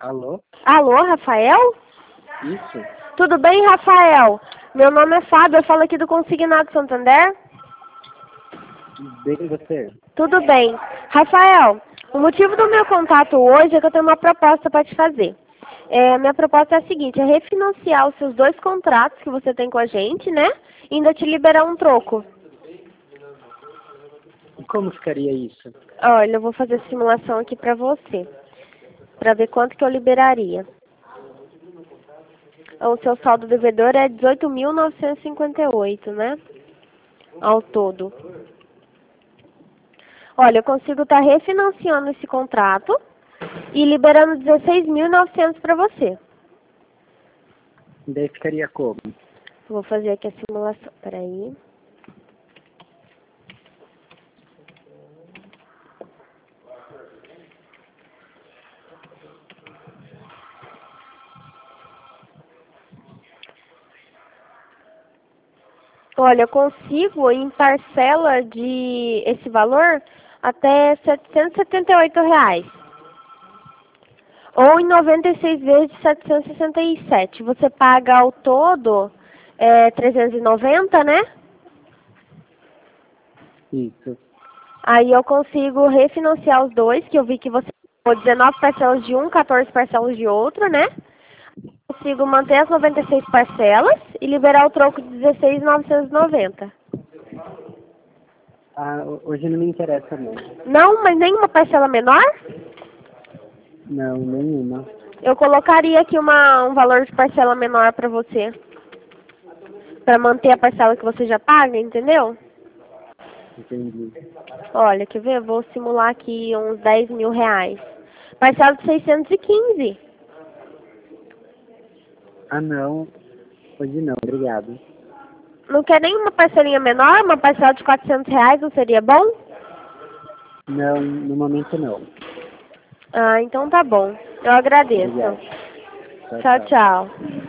Alô? Alô, Rafael? Isso? Tudo bem, Rafael? Meu nome é Fábio, eu falo aqui do Consignado Santander. Bem você? Tudo bem. Rafael, o motivo do meu contato hoje é que eu tenho uma proposta para te fazer. Minha proposta é a seguinte, é refinanciar os seus 2 contratos que você tem com a gente, né? E ainda te liberar um troco. E como ficaria isso? Olha, eu vou fazer a simulação aqui para você, para ver quanto que eu liberaria. O seu saldo devedor é 18.958, né? Ao todo. Olha, eu consigo estar refinanciando esse contrato e liberando 16.900 para você. Daí ficaria como? Vou fazer aqui a simulação. Peraí. Olha, eu consigo em parcela de esse valor até R$ 778. Ou em 96 vezes de 767. Você paga ao todo 390, né? Isso. Aí eu consigo refinanciar os dois, que eu vi que você pagou 19 parcelas de um, 14 parcelas de outro, né? Consigo manter as 96 parcelas e liberar o troco de 16.990. Hoje não me interessa não. Não, mas nenhuma parcela menor? Não, nenhuma. Eu colocaria aqui um valor de parcela menor para você. Para manter a parcela que você já paga, entendeu? Entendi. Olha, quer ver? Eu vou simular aqui uns R$ 10.000. Parcela de 615. Não. Hoje não, obrigado. Não quer nenhuma parcelinha menor? Uma parcela de R$ 400 não seria bom? Não, no momento não. Ah, então tá bom. Eu agradeço. Obrigado. Tchau, tchau.